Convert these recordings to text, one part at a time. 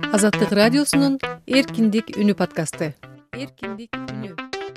Азаттык радиосунун Эркиндик үнү подкасты. Эркиндик үнү.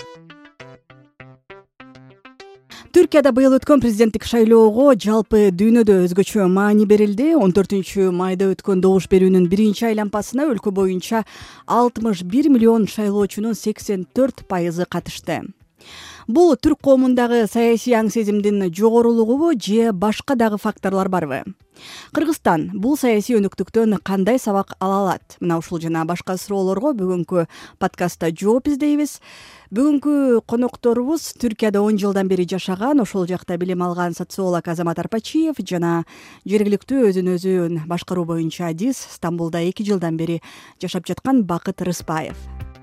Түркияда быйыл өткөн президенттик шайлоого жалпы дүйнөдө өзгөчө маани берилди. 14 майда өткөн добуш берүүнүн биринчи айлампасына өлкө боюнча 61 миллион шайлоочунун 84% катышты. Бул түрк коомундагы саясий аң сезимдин жогорулугубу же башка дагы факторлор барбы? Кыргызстан бул саясий өнүктүктөн кандай сабак ала алат? Мына ушул жана башка суроолорго бүгүнкү подкастта жооп издейбиз. Бүгүнкү конокторубуз Түркияда 10 жылдан бери жашаган, ошол жакта билим алган социолог Азамат Арпачиев жана жергиликтүү өзүн өзү башкаруу боюнча адис Стамбулда 2 жылдан бери жашап жаткан Бакыт Рыспаев.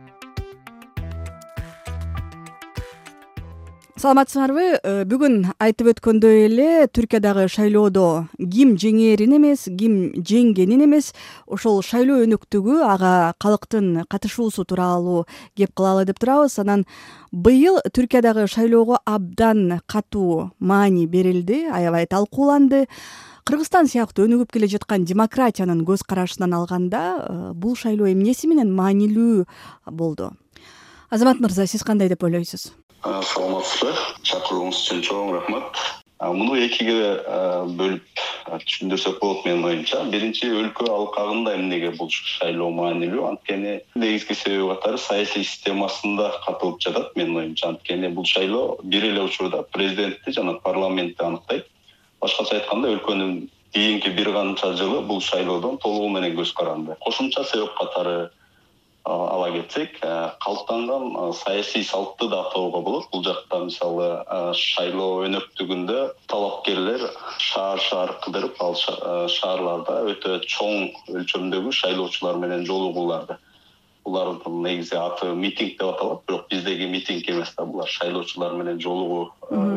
Саламатсыңарбы? Бүгүн айтып өткөндөй эле Түркиядагы шайлоодо ким жеңээрин эмес, ким жеңгенин эмес, ошол шайлоо өнүктүгү, ага калктын катышуусу тууралуу кеп кылалы деп турабыз. Анан быйыл Түркиядагы шайлоого абдан катуу маани берилди, аябай талкууланды. Кыргызстан сыяктуу өнүгүп келе жаткан демократиянын көз карашынан алганда, бул шайлоо эмнеси менен маанилүү болду? Азамат мырза, сиз кандай деп ойлойсуз? Саламатсызбы. Чакырууңуз үчүн чоң рахмат. Муну экиге бөлүп түшүндүрсөк болот менин оюмча. Биринчи, өлкө алкагында эмнеге бул шайлоо маанилүү? Анткени негизги себеби катары саясий системасында катылып жатат менин оюмча. Анткени бул шайлоо бир эле учурда президентти жана парламентти аныктайт. Башкача айтканда, өлкөнүн кийинки бир канча жылы бул шайлоодон толугу менен көз каранды. Кошумча себеп катары ала кетсек, калыптанган саясий салтты да атоого болот. Бул жакта мисалы шайлоо өнөктүгүндө талапкерлер шаар кыдырып, ал шаарларда өтө чоң өлчөмдөгү шайлоочулар менен жолугууларды. Булардын негизи аты митинг деп аталат, бирок биздеги митинг эмес да, булар шайлоочулар менен жолугуу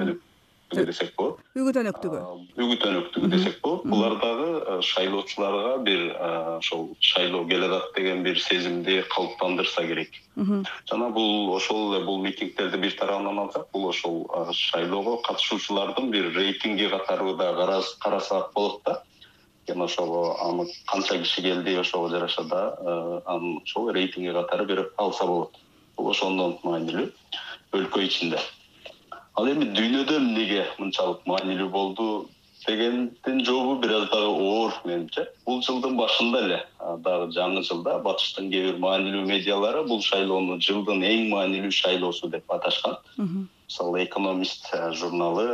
десек болот. Үгүт өнөктүгү десек болот. Булар дагы шайлоочуларга бир ошол шайлоо келе атат деген бир сезимди калыптандырса керек. Жана бул ошол эле бул митингтерди бир тарабынан алсак, бул ошол шайлоого катышуучулардын бир рейтинги катары да карасак болот да. Жана ошого аны канча киши келди, ошого жараша да анын ошол рейтинги катары берип алса болот. Бул ошондон маанилүү өлкө ичинде. Ал эми дүйнөдө эмнеге мынчалык маанилүү болду дегендин жообу бир аз дагы оор менимче. Бул жылдын башында эле, дагы жаңы жылда батыштын кээ бир маанилүү медиалары бул шайлоону жылдын эң маанилүү шайлоосу деп аташкан. Мисалы, Экономист журналы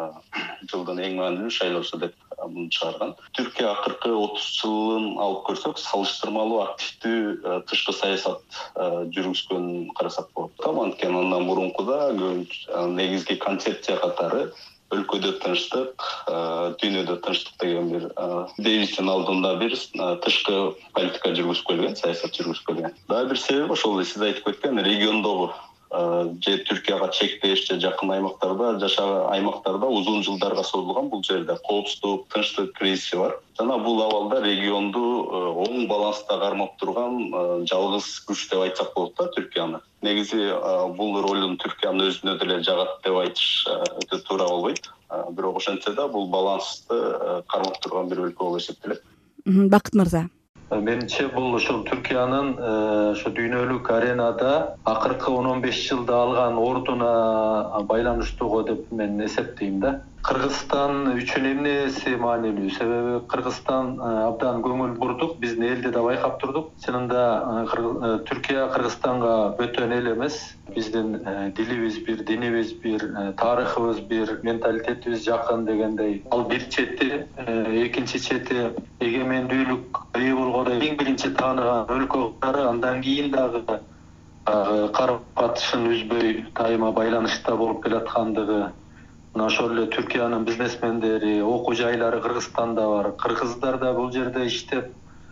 жылдын эң маанилүү шайлоосу деп муну чыгарган. Түркия акыркы 30 жылын алып көрсөк, салыштырмалуу активдүү тышкы саясат жүргүзгөнүн карасак болот. Анткени андан мурункуда негизги концепция катары өлкөдө тынчтык, дүйнөдө тынчтык деген бир девиздин алдында бир тышкы политика жүргүзүп келген, саясат жүргүзүп келген. Дагы бир себеби ошол эле сиз айтып кеткен региондогу же Түркияга чектеш же жакын аймактарда узун жылдарга созулган бул жерде коопсуздук, тынчтык кризиси бар. Жана бул абалда регионду оң баланста кармап турган жалгыз күч деп айтсак болот да Түркияны. Негизи бул ролун Түркиянын өзүнө деле жагат деп айтыш өтө туура болбойт. Бирок ошентсе да бул балансты кармап турган бир өлкө болуп эсептелет. Бакыт мырза. Менимче бул ошол Түркиянын ошо дүйнөлүк аренада акыркы 10-15 жылда алган ордуна байланыштуу деп мен эсептейм да. Кыргызстан үчүн эмнеси маанилүү? Себеби Кыргызстан абдан көңүл бурдук, биздин элде да байкап турдук. Чынында Түркия Кыргызстанга бөтөн эл эмес. Биздин дилибиз бир, динибиз бир, тарыхыбыз бир, менталитетибиз жакын дегендей. Ал бир чети, экинчи чети эгемендүүлүк болгондо эң биринчи тааныган өлкө катары, андан кийин дагы карым-катышын үзбөй дайыма байланышта болуп келаткандыгы. Ошол эле Түркиянын бизнесмендери, окуу жайлары Кыргызстанда бар. Кыргыздар да бул жерде иштеп,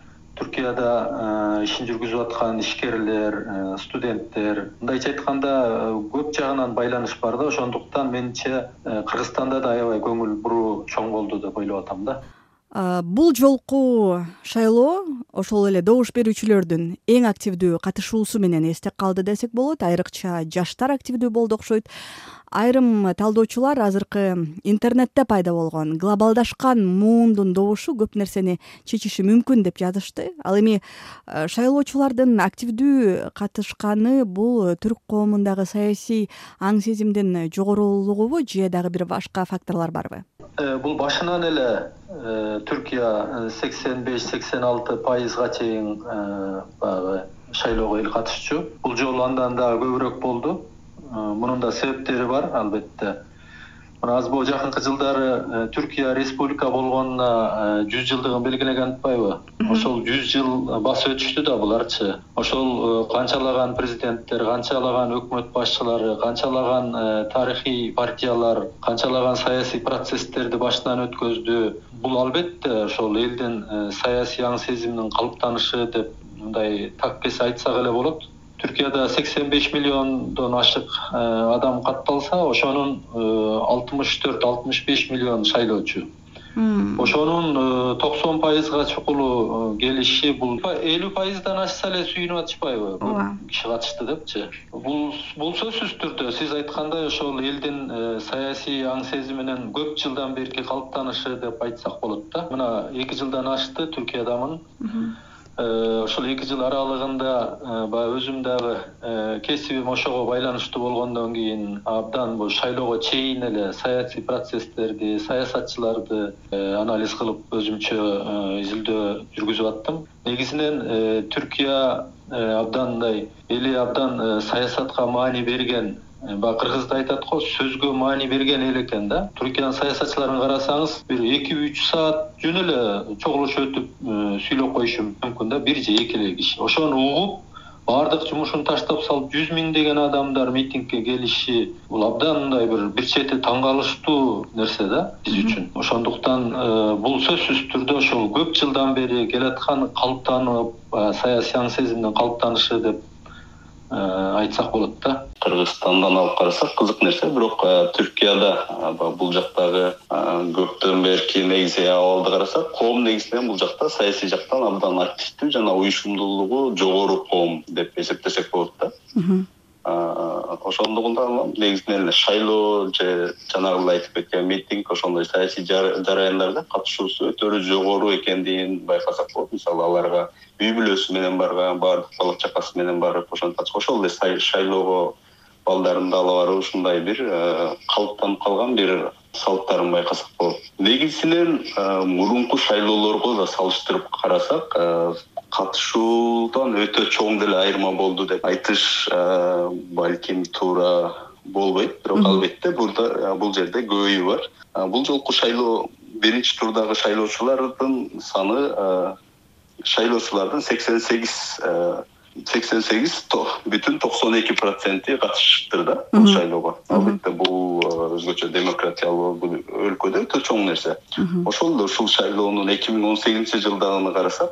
Түркияда ишин жүргүзүп аткан ишкерлер, студенттер. Мындайча айтканда көп жагынан байланыш бар да. Ошондуктан менимче Кыргызстанда да аябай көңүл буруу чоң болду деп ойлоп атам да. Бул жолку шайлоо ошол эле добуш берүүчүлөрдүн эң активдүү катышуусу менен эсте калды десек болот. Айрыкча жаштар активдүү болду окшойт. Айрым талдоочулар азыркы интернетте пайда болгон глобалдашкан муундун добушу көп нерсени чечиши мүмкүн деп жазышты. Ал эми шайлоочулардын активдүү катышканы бул түрк коомундагы саясий аң сезимдин жогорулугубу же дагы бир башка факторлор барбы? Бул башынан эле Түркия 85-86% чейин баягы шайлоого эл катышчу. Бул жолу андан дагы көбүрөөк болду. Мунун да себептери бар, албетте. Мына аз бул жакынкы жылдары Түркия республика болгонуна 100 жылдыгын белгилеген атпайбы? Ошол 100 жыл басып өтүштү да буларчы. Ошол канчалаган президенттер, канчалаган өкмөт башчылары, канчалаган тарыхый партиялар, канчалаган саясий процесстерди башынан өткөздү. Бул албетте ошол элдин саясий аң сезиминин калыптанышы деп мындай таккес айтсак эле болот. Түркияда 85 миллиондон ашык адам катталса, ошонун 64-65 миллион шайлоочу. Ошонун 90%га чукулу келиши бул 50%дан ашса эле сүйүнүп атышпайбы? Киши катышты депчи. Бул сөзсүз түрдө сиз айткандай ошол элдин саясий аң сезиминин көп жылдан берки калыптанышы деп айтсак болот да. Мына 2 жылдан ашты Түркиядамын. Ошол 2 жыл аралыгында баягы өзүм дагы кесибим ошого байланыштуу болгондон кийин абдан бул шайлоого чейин эле саясий процесстерди, саясатчыларды анализ кылып өзүмчө изилдөө жүргүзүп аттым. Негизинен Түркия абдан саясатка маани берген, кыргызда айтат го, сөзгө маани берген эл экен да. Түркиянын саясатчыларын карасаңыз, бир 2-3 саат жөн эле чогулуш өтүп сүйлөп коюшу мүмкүн да, бир же эки эле киши. Ошону угуп, баардык жумушун таштап салып 100 миңдеген адамдар митингге келиши, бул абдан мындай бир чети таң калыштуу нерсе да биз үчүн. Ошондуктан бул сөзсүз түрдө ошол көп жылдан бери келаткан калыптанып, саясий аң сезимдин калыптанышы деп айтсак болот да. Кыргызстандан алып карасак кызык нерсе, бирок Түркияда бул жактагы көптөн берки негизи абалды карасак, коом негизинен бул жакта саясий жактан абдан активдүү жана уюшумдуулугу жогору коом деп эсептесек болот да. Ошондугунан негизинен шайлоо же жанагы айтып кеткен митинг, ошондой саясий жараяндарда катышуусу өтө жогору экендигин байкасак болот. Мисалы аларга үй бүлөсү менен барган, баардык бала чакасы менен барып ошентип ошол эле шайлоого балдарын ала барып ушундай бир калыптанып калган бир салттарын байкасак болот. Негизинен мурунку шайлоолорго да салыштырып карасак, катышуудан өтө чоң деле айырма болду деп айтыш балким туура болбойт, бирок албетте бул жерде көйү бар. Бул жолку шайлоо биринчи турдагы шайлоочулардын саны шайлоочулардын 88,92% катышыптыр да бул шайлоого. Албетте бул өзгөчө демократиялуу өлкөдө өтө чоң нерсе. Ошол эле ушул шайлоонун 2018-жылдагын карасак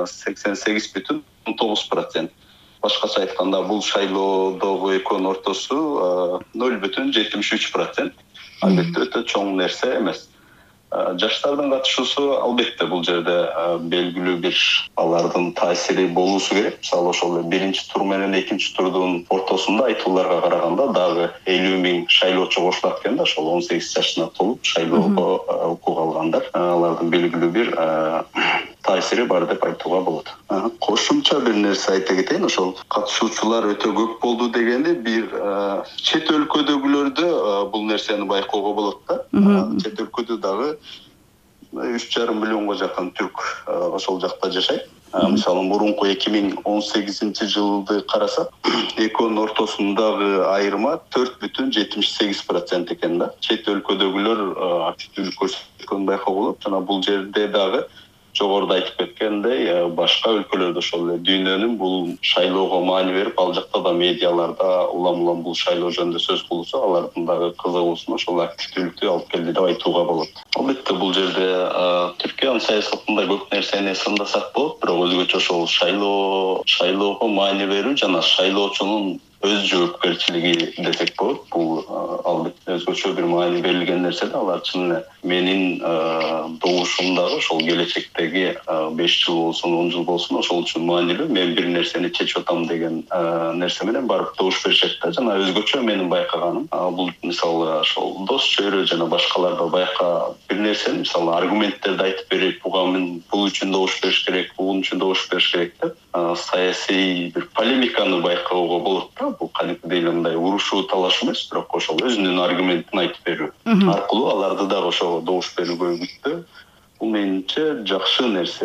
88,9%. Башкача айтканда бул шайлоодогу экөөнүн ортосу 0,73%. Албетте өтө чоң нерсе эмес. Жаштардын катышуусу албетте бул жерде белгилүү бир алардын таасири болуусу керек. Мисалы ошол биринчи тур менен экинчи турдун ортосунда айтууларга караганда дагы 50 миң шайлоочу кошулат экен да, ошол 18 жашына толуп шайлоого укук алгандар. Алардын белгилүү бир таасири бар деп айтууга болот. Кошумча бир нерсе айта кетейин, ошол катышуучулар өтө көп болду дегенде бир чет өлкөдөгүлөрдө бул нерсени байкоого болот да. Чет өлкөдө дагы 3,5 миллионго жакын түрк ошол жакта жашайт. Мисалы мурунку 2018-жылды карасак, экөөнүн ортосундагы айырма 4,78% экен да. Чет өлкөдөгүлөр активдүүлүк көрсөткөнүн байкоого болот. Жана бул жерде дагы жогоруда айтып кеткендей, башка өлкөлөрдө ошол дүйнөнүн бул шайлоого маани берип, ал жакта да медиаларда улам бул шайлоо жөнүндө сөз кылуусу, алардын дагы кызыгуусун ошол активдүүлүктү алып келди деп айтууга болот. Албетте бул жерде Түркиянын саясатында көп нерсени сындасак болот, бирок өзгөчө ошол шайлоого маани берүү жана шайлоочунун өз жоопкерчилиги десек болот. Бул албетте өзгөчө бир маани берилген нерсе да. Алар чын эле менин добушумдагы ошол келечектеги 5 жыл болсун, 10 жыл болсун ошол үчүн маанилүү. Мен бир нерсени чечип атам деген нерсе менен барып добуш беришет да. Жана өзгөчө менин байкаганым бул мисалы ошол дос чөйрө жана башкалар да байка бир нерсени мисалы аргументтерди айтып берип, бул үчүн добуш бериш керек, бул үчүн добуш бериш керек деп саясий бир полемиканы байкоого болот да. Бул кадимки эле мындай урушуу талаш эмес, бирок ошол өзүнүн аргументин айтып берүү аркылуу аларды дагы ошого добуш берүүгө үгүттөө. Бул менимче жакшы нерсе.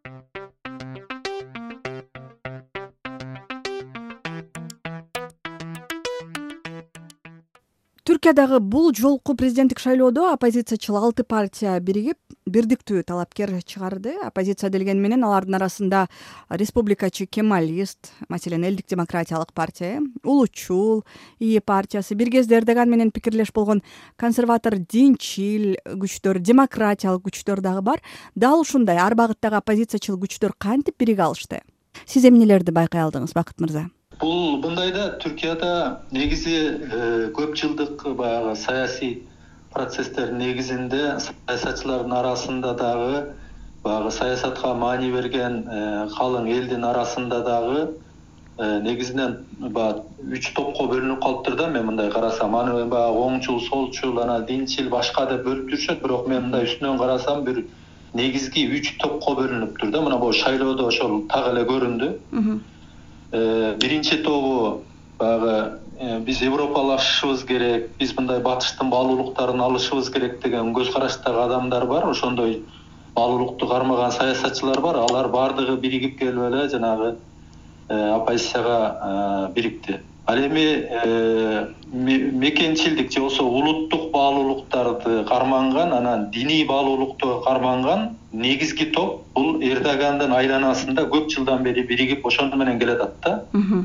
Түркиядагы бул жолку президенттик шайлоодо оппозициячыл 6 партия биригип бирдиктүү талапкер чыгарды. Оппозиция делген менен алардын арасында республикачы Кемалист, маселен Элдик демократиялык партия, Улучул, ИИ партиясы, бир кезде Эрдоган менен пикирлеш болгон консерватор динчил күчтөр, демократиялык күчтөр дагы бар. Дал ушундай ар багыттагы оппозициячыл күчтөр кантип бириге алышты? Сиз эмнелерди байкай алдыңыз, Бакыт мырза? Бул мындайда Түркияда негизи көп жылдык баягы саясий процесстер негизинде саясатчылардын арасында дагы баягы саясатка маани берген калың элдин арасында дагы негизинен баягы 3 топко бөлүнүп калыптыр да. Мен мындай карасам, аны баягы оңчул, солчул, анан динчил, башка деп бөлүп жүрүшөт, бирок мен мындай үстүнөн карасам бир негизги 3 топко бөлүнүптүр да. Мына бул шайлоодо ошол так эле көрүндү. Биринчи тобу баягы биз европалашышыбыз керек, биз мындай батыштын баалуулуктарын алышыбыз керек деген көз караштагы адамдар бар. Ошондой баалуулукту кармаган саясатчылар бар. Алар бардыгы биригип келип эле жанагы оппозицияга бирикти. Ал эми мекенчилдик же болбосо улуттук баалуулуктарды карманган, анан диний баалуулукту карманган негизги топ бул Эрдогандын айланасында көп жылдан бери биригип ошону менен келатат да.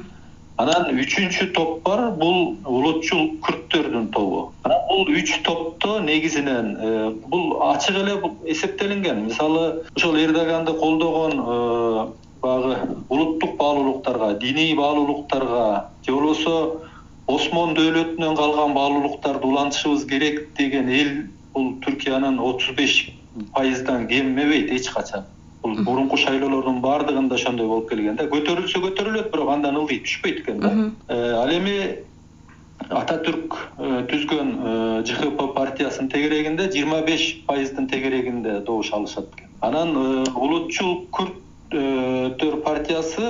Анан 3-чү топ бар, бул улутчул күрттөрдүн тобу. Анан бул 3 топто негизинен бул ачык эле эсептелинген. Мисалы ошол Эрдоганды колдогон баягы улуттук баалуулуктарга, диний баалуулуктарга же болбосо Осмон дөөлөтүнөн калган баалуулуктарды улантышыбыз керек деген эл бул Түркиянын 35%дан кеммебейт эч качан. Бул мурунку шайлоолордун бардыгында ошондой болуп келген да. Көтөрүлсө көтөрүлөт, бирок андан ылдый түшпөйт экен да. Ал эми Ататүрк түзгөн ЖХП партиясынын тегерегинде 25%дын тегерегинде добуш алышат экен. Анан улутчул күрттөр партиясы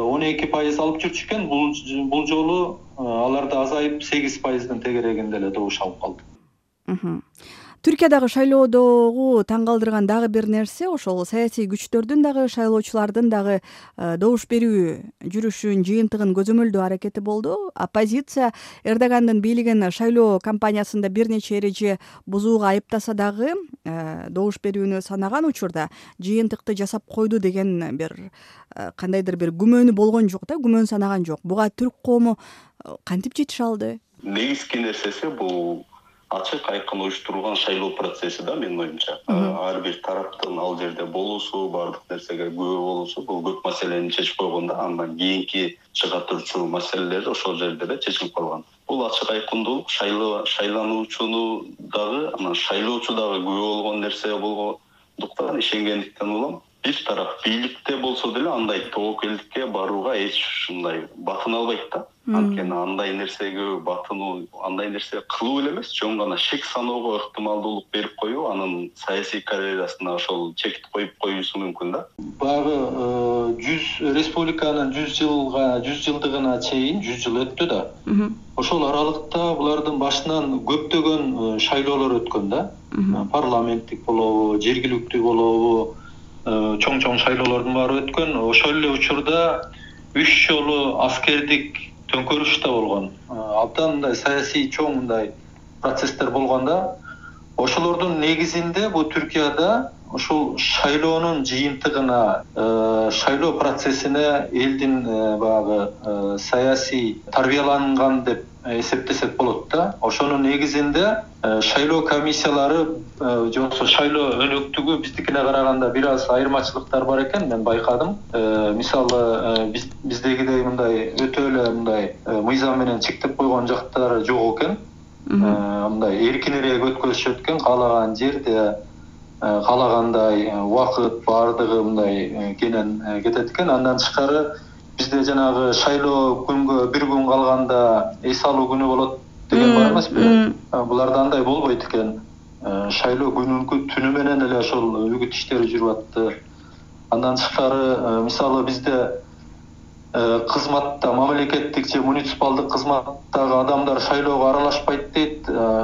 12% алып жүрчүкен, бул жолу алар да азайып 8%дын тегерегинде эле добуш алып калды. Түркиядагы шайлоодогу таң калтырган дагы бир нерсе ошол саясий күчтөрдүн дагы шайлоочулардын дагы добуш берүү жүрүшүн, жыйынтыгын көзөмөлдөө аракети болду. Оппозиция Эрдогандын бийлигин шайлоо кампаниясында бир нече эреже бузууга айыптаса дагы добуш берүүнү санаган учурда жыйынтыкты жасап койду деген бир кандайдыр бир күмөнү болгон жок да, күмөн санаган жок. Буга түрк коому кантип жетише алды? Негизги нерсеси бул ачык айкын уюштурулган шайлоо процесси да, менин оюмча. Ар бир тараптын ал жерде болуусу, бардык нерсеге күбө болуусу бул көп маселени чечип койгон да. Андан кийинки чыга турчу маселелер ошол жерде эле чечилип калган. Бул ачык айкындуулук шайлануучуну дагы, анан шайлоочу дагы күбө болгон нерсе болгондуктан ишенгендиктен улам бир тараф бийликте болсо деле андай тобокелдикке барууга эч ушундай батына албайт да. Анткени андай нерсеге батынуу, андай нерсе кылуу эле эмес, жөн гана шек саноого ыктымалдуулук берип коюу, анын саясий карьерасына ошол чекит коюп коюусу мүмкүн да. Баягы 100 республиканын 100 жылдыгына чейин 100 жыл өттү да. Ошол аралыкта булардын башынан көптөгөн шайлоолор өткөн да. Парламенттик болобу, жергиликтүү болобу, чоң шайлоолордун баары өткөн. Ошол эле учурда 3 жолу аскердик төңкөрүш да болгон. Абдан мындай саясий чоң мындай процесстер болгон да. Ошолордун негизинде бу Түркияда ошол шайлоонун жыйынтыгына, шайлоо процессине элдин баягы саясий тарбияланган деп эсептесек болот да. Ошонун негизинде шайлоо комиссиялары же болбосо шайлоо өнөктүгү биздикине караганда бир аз айырмачылыктар бар экен, мен байкадым. Мисалы биздегидей мындай өтө эле мындай мыйзам менен чектеп койгон жактары жок экен. Мындай эркинирээк өткөзүшөт экен, каалаган жерде каалагандай убакыт баардыгы мындай кенен кетет экен. Андан тышкары бизде жанагы шайлоо күнгө бир күн калганда эс алуу күнү болот деген бар эмеспи? Буларда андай болбойт экен. Шайлоо күнүнкү түнү менен эле ошол үгүт иштери жүрүп атты. Андан тышкары мисалы бизде кызматта, мамлекеттик же муниципалдык кызматтагы адамдар шайлоого аралашпайт дейт.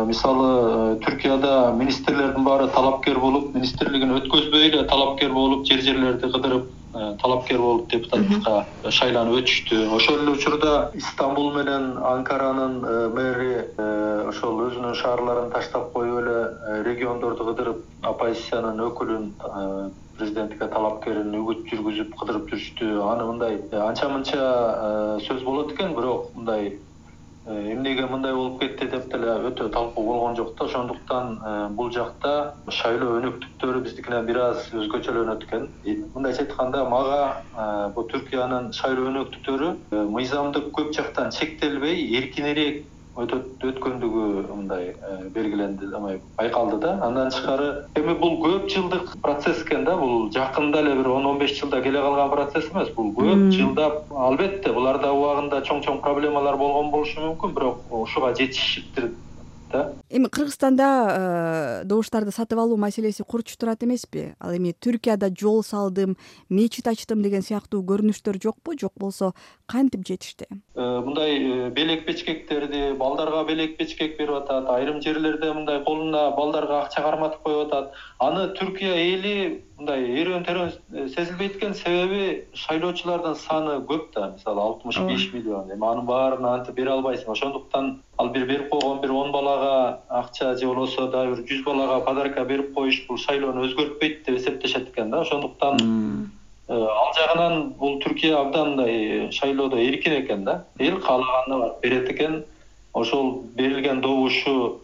Мисалы Түркияда министрлердин баары талапкер болуп, министрлигин өткөзбөй эле талапкер болуп, жерлерди кыдырып талапкер болуп депутаттыкка шайланып өтүштү. Ошол эле учурда Истанбул менен Анкаранын мэри ошол өзүнүн шаарларын таштап коюп эле региондорду кыдырып, оппозициянын өкүлүн президенттикке талапкерин үгүт жүргүзүп кыдырып жүрүштү. Аны мындай анча-мынча сөз болот экен, бирок мындай эмнеге мындай болуп кетти деп деле өтө талкуу болгон жок да. Ошондуктан бул жакта шайлоо өнөктүктөрү биздикинен бир аз өзгөчөлөнөт экен. Мындайча айтканда, мага бул Түркиянын шайлоо өнөктүктөрү мыйзамдык көп жактан чектелбей, эркинирээк өткөндүгү мындай белгиленди, байкалды да. Андан тышкары эми бул көп жылдык процесс экен да. Бул жакында эле бир 10-15 жылда келе калган процесс эмес. Бул көп жылдап, албетте буларда убагында чоң проблемалар болгон болушу мүмкүн, бирок ушуга жетишиптир да. Эми Кыргызстанда добуштарды сатып алуу маселеси курч турат эмеспи? Ал эми Түркияда жол салдым, мечит ачтым деген сыяктуу көрүнүштөр жокпу? Жок болсо кантип жетишти? Мындай белек бечкектерди, балдарга белек бечкек берип атат. Айрым жерлерде мындай колуна балдарга акча карматып коюп атат. Аны Түркия эли мындай эрен-терен сезилбейт экен, себеби шайлоочулардын саны көп да. Мисалы 65 миллион. Эми анын баарын антип бере албайсың. Ошондуктан ал берип койгон бир 10 балага акча же болбосо дагы бир 100 балага подарка берип коюш бул шайлоону өзгөртпөйт деп эсептешет экен да. Ошондуктан ал жагынан бул Түркия абдан мындай шайлоодо эркин экен да. Эл каалаганына берет экен. Ошол берилген добушу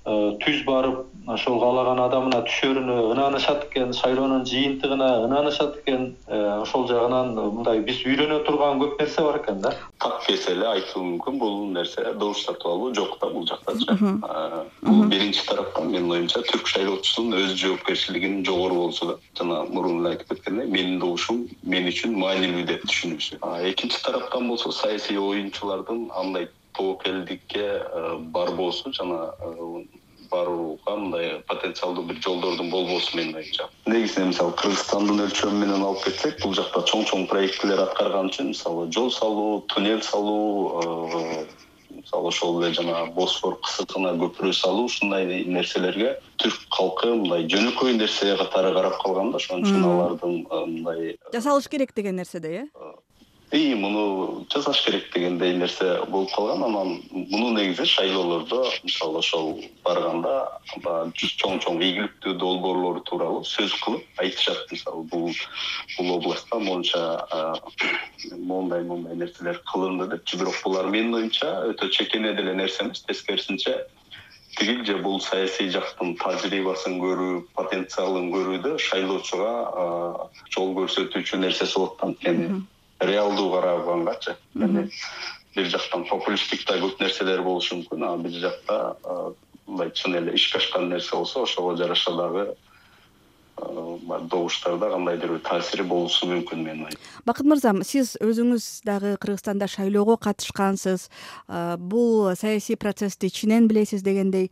түз барып, ошол каалаган адамына түшөрүнө ынанышат экен, шайлоонун жыйынтыгына ынанышат экен. Ошол жагынан мындай биз үйрөнө турган көп нерсе бар экен да. Так эселе айтуу мүмкүн, бул нерсе добуш сатып алуу жок да бул жактачы. Бул биринчи тараптан менин оюмча түрк шайлоочусунун өз жоопкерчилигинин жогору болушу да. Жана мурун эле айтып кеткендей, менин добушум мен үчүн маанилүү деп түшүнүшү. Экинчи тараптан болсо саясий оюнчулардын андай тобокелдикке барбоосу жана барууга мындай потенциалдуу бир жолдордун болбоосу менин оюмча. Негизинен мисалы Кыргызстандын өлчөмү менен алып кетсек, бул жакта чоң проекттер аткарган үчүн мисалы жол салуу, туннель салуу, мисалы ошол эле жана Босфор кысыгына көпүрө салуу, ушундай нерселерге түрк калкы мындай жөнөкөй нерсе катары карап калган да. Ошон үчүн алардын мындай жасалыш керек деген нерседе, муну жасаш керек дегендей нерсе болуп калган. Анан муну негизи шайлоолордо мисалы ошол барганда чоң ийгиликтүү долбоорлор тууралуу сөз кылып айтышат. Мисалы бул областта монча мондай нерселер кылынды депчи. Бирок булар менин оюмча өтө чекене деле нерсе эмес. Тескерисинче тигил же бул саясий жактын тажрыйбасын көрүү, потенциалын көрүүдө шайлоочуга жол көрсөтүүчү нерсеси болот да. Реалдуу карагангачы. Бир жактан популисттик да көп нерселер болушу мүмкүн, а бир жакта мындай чын эле ишке ашкан нерсе болсо, ошого жараша дагы добуштарда кандайдыр бир таасири болушу мүмкүн менин оюм. Бакыт мырза, сиз өзүңүз дагы Кыргызстанда шайлоого катышкансыз, бул саясий процессти ичинен билесиз дегендей.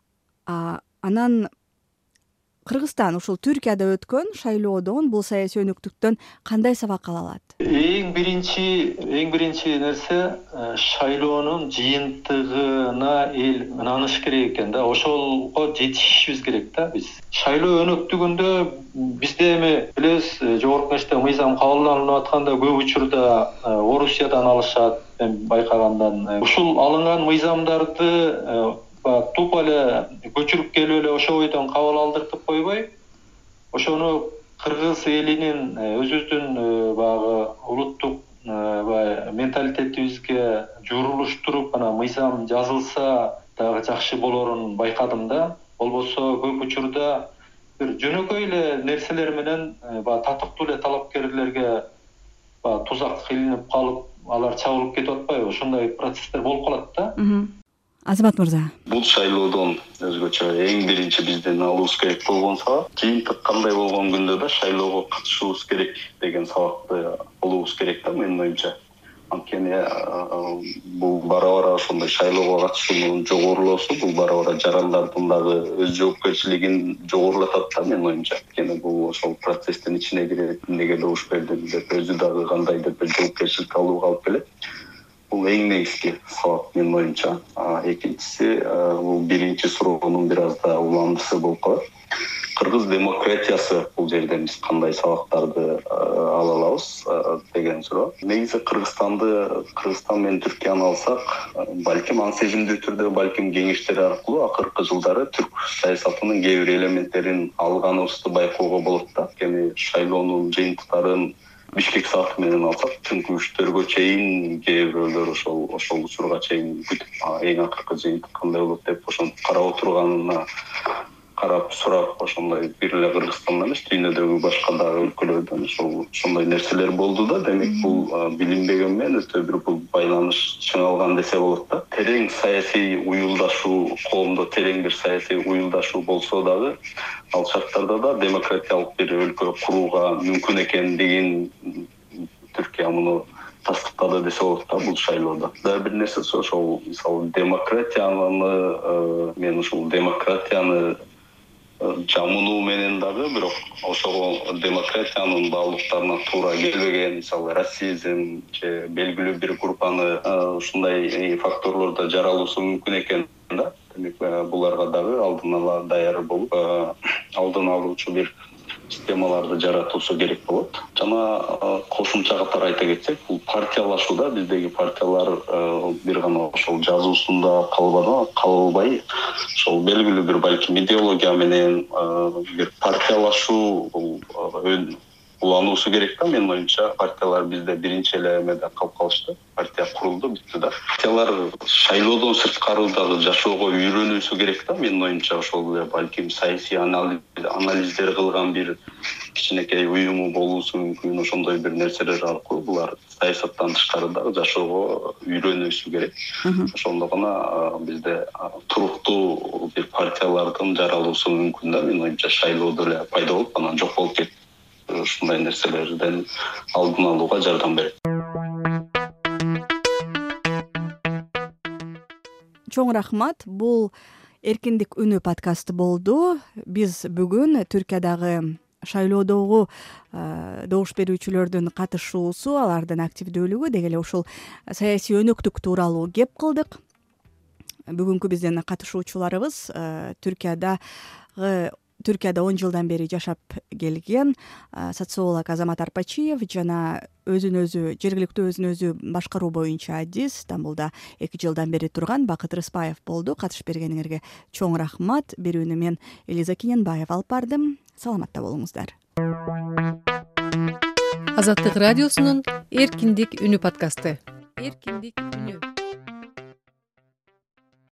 Анан Кыргызстан ушул Түркияда өткөн шайлоодон, бул саясий өнөктүктөн кандай сабак ала алат? Эң биринчи нерсе шайлоонун жыйынтыгына эл ынаныш керек экен да. Ошолго жетишибиз керек да биз. Шайлоо өнөктүгүндө бизде эми билебиз, жогорку кеңеште мыйзам кабылданып атканда көп учурда Орусиядан алышат, мен байкагандан. Ушул алынган мыйзамдарды тупо эле көчүрүп келип эле ошо бойдон кабыл алдыртып койбой, ошону кыргыз элинин өзүбүздүн баягы улуттук менталитетибизге журулуштуруп, анан мыйзам жазылса дагы жакшы болорун байкадым да. Болбосо көп учурда бир жөнөкөй эле нерселер менен баягы татыктуу эле талапкерлерге баягы тузак илинип калып, алар чабылып кетип атпайбы? Ошондой процесстер болуп калат да. Азамат мырза, бул шайлоодон өзгөчө эң биринчи биздин алуубуз керек болгон сабак жыйынтык кандай болгон күндө да шайлоого катышуубуз керек деген сабакты алуубуз керек да, менин оюмча. Анткени бул бара-бара ошондой шайлоого катышуунун жогорулоосу бул бара-бара жарандардын дагы өз жоопкерчилигин жогорулатат да, менин оюмча. Анткени бул ошол процесстин ичине кирип, эмнеге добуш бердим деп өзү дагы кандайдыр бир жоопкерчиликке алууга алып келет. Бул эң негизги сабак менин оюмча. Экинчиси, бул биринчи суроонун бир аз да уландысы болуп калат. Кыргыз демократиясы бул жерден биз кандай сабактарды ала алабыз деген суроо. Негизи Кыргызстан менен Түркияны алсак, балким аң сезимдүү түрдө, балким кеңештер аркылуу акыркы жылдары түрк саясатынын кээ бир элементтерин алганыбызды байкоого болот да. Анткени шайлоонун жыйынтыктарын Бишкек сааты менен алсак, түнкү 3-төргө чейин кээ бирөөлөр ошол учурга чейин күтүп, эң акыркы жыйынтык кандай болот деп ошентип карап отурганына карап сурап, ошондой бир эле Кыргызстандан эмес, дүйнөдөгү башка дагы өлкөлөрдөн ошондой нерселер болду да. Демек бул билинбеген менен өтө бир бул байланыш чыңалган десе болот да. Терең саясий уюлдашуу, коомдо терең бир саясий уюлдашуу болсо дагы, ал шарттарда да демократиялык бир өлкө курууга мүмкүн экендигин Түркия муну тастыктады десе болот да бул шайлоодо. Дагы бир нерсеси ошол, мисалы мен ошол демократияны жамынуу менен дагы, бирок ошого демократиянын баалуулуктарына туура келбеген, мисалы расизм же белгилүү бир группаны ушундай факторлордо жаралуусу мүмкүн экен да. Демек буларга дагы алдын ала даяр болуп, алдын алуучу бир системаларды жаратуусу керек болот. Жана кошумча катары айта кетсек, бул партиялашууда биздеги партиялар бир гана ошол жазуусунда калбай, ошол белгилүү бир балким идеология менен бир партиялашуу бул улануусу керек да. Менин оюмча, партиялар бизде биринчи эле эмеде калып калышты. Партия курулду, бүттү да. Партиялар шайлоодон сырткары дагы жашоого үйрөнүүсү керек да. Менин оюмча, ошол эле балким саясий анализдер кылган бир кичинекей уюму болуусу мүмкүн. Ошондой бир нерселер аркылуу булар саясаттан тышкары дагы жашоого үйрөнүүсү керек. Ошондо гана бизде туруктуу бир партиялардын жаралуусу мүмкүн да. Менин оюмча, шайлоодо эле пайда болуп, анан жок болуп кетти. Ушундай нерселерден алдын алууга жардам берет. Чоң рахмат. Бул Эркиндик үнү подкасты болду. Биз бүгүн Түркиядагы шайлоодогу добуш берүүчүлөрдүн катышуусу, алардын активдүүлүгү деги эле ушул саясий өнөктүк тууралуу кеп кылдык. Бүгүнкү биздин катышуучуларыбыз Түркияда 10 жылдан бери жашап келген социолог Азамат Арпачиев жана жергиликтүү өзүн өзү башкаруу боюнча адис Стамбулда 2 жылдан бери турган Бакыт Рыспаев болду. Катышып бергениңерге чоң рахмат. Берүүнү мен Элиза Киненбаев алып бардым. Саламатта болуңуздар. Азаттык радиосунун Эркиндик үнү подкасты. Эркиндик үнү.